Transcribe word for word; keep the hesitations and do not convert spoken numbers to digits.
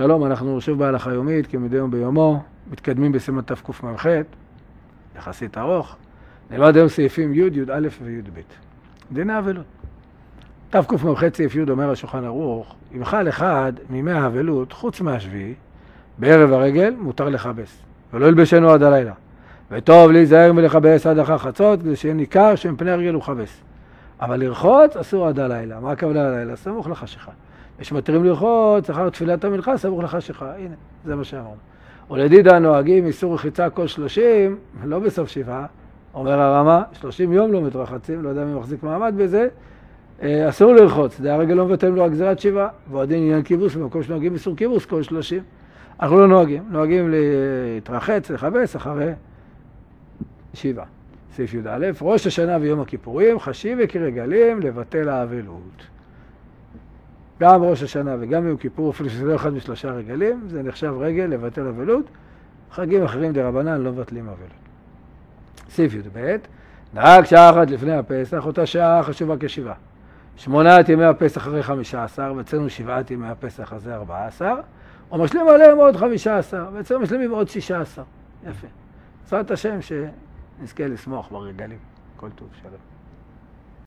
שלום, אנחנו שוב בהלכה יומית, כמדי יום ביומו, מתקדמים בסימן תקמ"ח, יחסית ארוך. נלמד היום סעיפים י', י' א' וי' ב'. דיני אבלות. תקמ"ח סעיף י' אומר השולחן ערוך, אם חל אחד מימי האבלות, חוץ מהשביעי, בערב הרגל מותר לכבס, ולא ילבשנו עד הלילה. וטוב להיזהר מלכבס עד אחר חצות, כדי שיהיה ניכר שמפני הרגל הוא חבס. אבל לרחוץ אסור עד הלילה. מה הכוונה הלילה? סמוך לחשיכה. יש מתירים לרחוץ אחר תפילת המנחה, סמוך לחשיכה. הנה, זה מה שאמרנו. ולדידה נוהגים איסור רחיצה כל שלושים, לא בסוף שבעה, אומר הרמה, שלושים יום לא מתרחצים, לא יודע מי מחזיק מעמד בזה, אסור לרחוץ, זה הרגל לא מבטלים לו הגזירת שבעה, ועוד עניין כיבוס, במקום שנוהגים איסור כיבוס כל שלושים. אנחנו לא נוהגים, נוהגים להתרחץ, לחבס אחרי שבעה. סעיף י"א, ראש השנה ויום הכיפורים, חשים וכרגלים לבטל האבלות. גם ראש השנה וגם יום כיפור, אפילו שזה לא אחד משלושה רגלים, זה נחשב רגל לבטל אבלות. חגים אחרים דרבנן לא מבטלים אבלות. סעיף י"ב, נהג שעה אחת לפני הפסח, אותה שעה חשובה כשבעה. שמונת ימי הפסח אחרי חמישה עשר, ואצלנו שבעת ימי הפסח הזה ארבעה עשר, או משלים עליהם עוד חמישה עשר, ואצלנו משלימים עוד שישה עשר. יפה. בעזרת השם שנזכה לשמוח ברגלים. כל טוב, שלום.